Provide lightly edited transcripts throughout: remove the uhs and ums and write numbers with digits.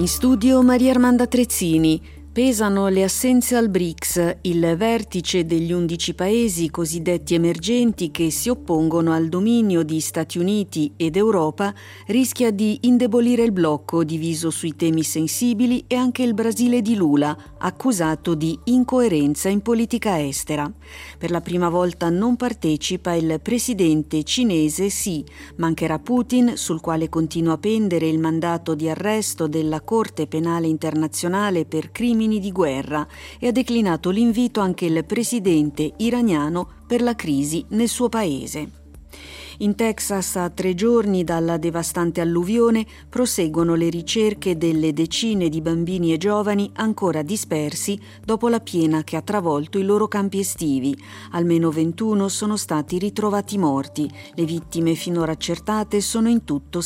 In studio Maria Armanda Trezzini. Pesano le assenze al BRICS, il vertice degli 11 paesi cosiddetti emergenti che si oppongono al dominio di Stati Uniti ed Europa, rischia di indebolire il blocco diviso sui temi sensibili e anche il Brasile di Lula, accusato di incoerenza in politica estera. Per la prima volta non partecipa il presidente cinese Xi, mancherà Putin, sul quale continua a pendere il mandato di arresto della Corte Penale Internazionale per crimini di guerra, e ha declinato l'invito anche il presidente iraniano per la crisi nel suo paese. In Texas, a 3 giorni dalla devastante alluvione, proseguono le ricerche delle decine di bambini e giovani ancora dispersi dopo la piena che ha travolto i loro campi estivi. Almeno 21 sono stati ritrovati morti. Le vittime finora accertate sono in tutto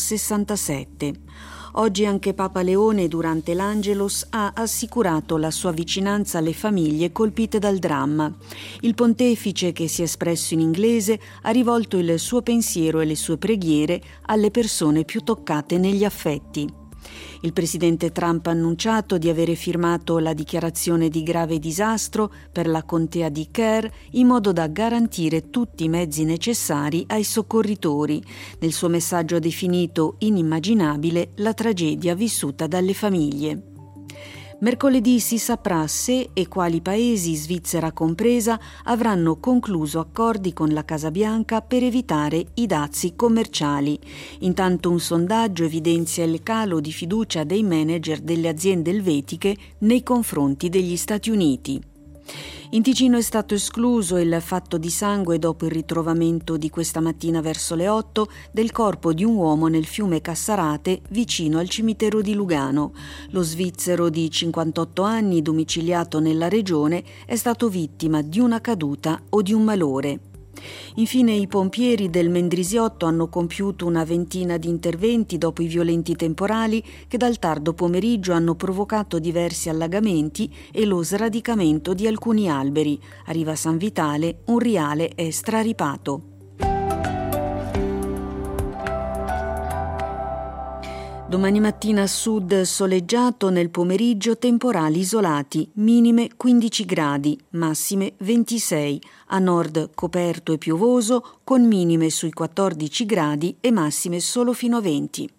67. Oggi anche Papa Leone, durante l'Angelus, ha assicurato la sua vicinanza alle famiglie colpite dal dramma. Il pontefice, che si è espresso in inglese, ha rivolto il suo pensiero e le sue preghiere alle persone più toccate negli affetti. Il presidente Trump ha annunciato di avere firmato la dichiarazione di grave disastro per la contea di Kerr in modo da garantire tutti i mezzi necessari ai soccorritori. Nel suo messaggio ha definito inimmaginabile la tragedia vissuta dalle famiglie. Mercoledì si saprà se e quali paesi, Svizzera compresa, avranno concluso accordi con la Casa Bianca per evitare i dazi commerciali. Intanto un sondaggio evidenzia il calo di fiducia dei manager delle aziende elvetiche nei confronti degli Stati Uniti. In Ticino è stato escluso il fatto di sangue dopo il ritrovamento di questa mattina verso le 8 del corpo di un uomo nel fiume Cassarate vicino al cimitero di Lugano. Lo svizzero di 58 anni, domiciliato nella regione, è stato vittima di una caduta o di un malore. Infine i pompieri del Mendrisiotto hanno compiuto una ventina di interventi dopo i violenti temporali che dal tardo pomeriggio hanno provocato diversi allagamenti e lo sradicamento di alcuni alberi. A Riva San Vitale un riale è straripato. Domani mattina a sud soleggiato, nel pomeriggio temporali isolati, minime 15 gradi, massime 26. A nord coperto e piovoso, con minime sui 14 gradi e massime solo fino a 20.